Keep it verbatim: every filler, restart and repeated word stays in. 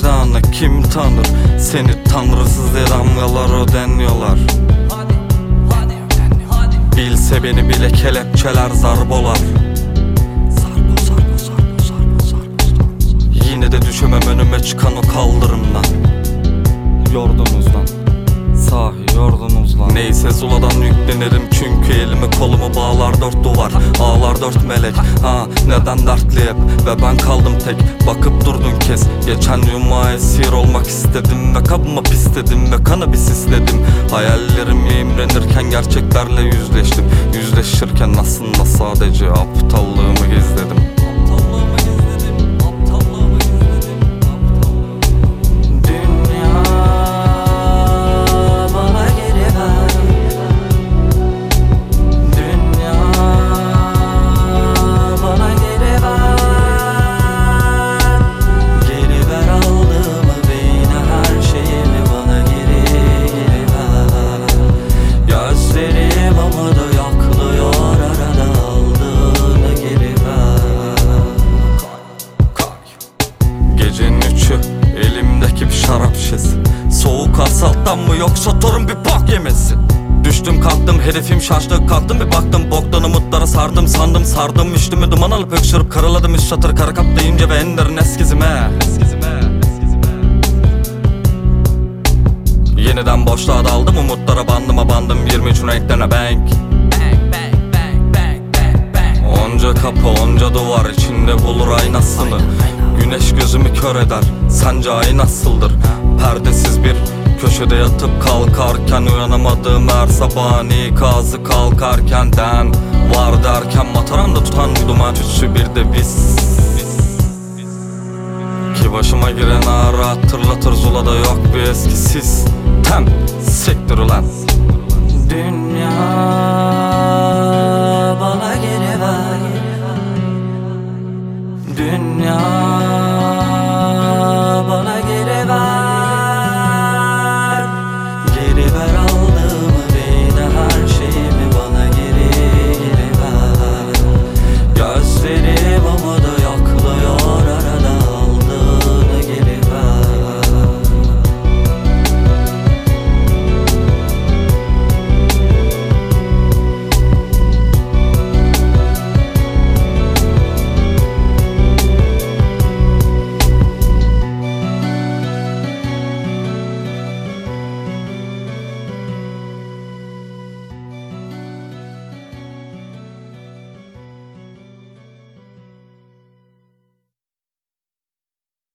vicdanı kim tanır? Seni tanrısız diye damgalar ödeniyorlar. Bilse beni bile kelepçeler zarbolar. Zarbo zarbo zarbo zarbo zarbo. Yine de düşemem önüme çıkan o kaldırımdan. Yordunuz lan, sahi yordunuz lan. Neyse zuladan yüklenirim çünkü elimi kolumu bağlar dört duvar, ağlar dört melek. Ha neden dertli hep ve ben kaldım tek. Bakıp durdun kez. Geçen cuma esir olmak istedim ve kabıma pisledim ve kanabis istedim. Hayallerimi imrenirken gerçeklerle yüzleştim. Yüzleşirken aslında sadece aptallığımı gizledim. Elimdeki bir şarap şişesi. Soğuk asfalttan mı yoksa torun bir bok yemesi? Düştüm kalktım herifim şaştı kalktım bir baktım boktan umutlara sardım sandım sardım üstümü duman alıp öksürüp karaladım üst çatır kara kap deyince ve enlerin eskizime Eskizime Yeniden boşluğa daldım umutlara bandıma bandım yirmi üç renklerine bank. Onca kapı onca duvar içinde bulur aynasını. Güneş gözümü kör eder, sence ay nasıldır? Perdesiz bir köşede yatıp kalkarken uyanamadığım her sabahın ikazı kalkarken den var derken mataramda tutan duman tütsü bir de biz. Ki başıma giren ağrı hatırlatır zulada yok bir eski sistem. Siktir ulan. Dünya bana geri ver. Dünya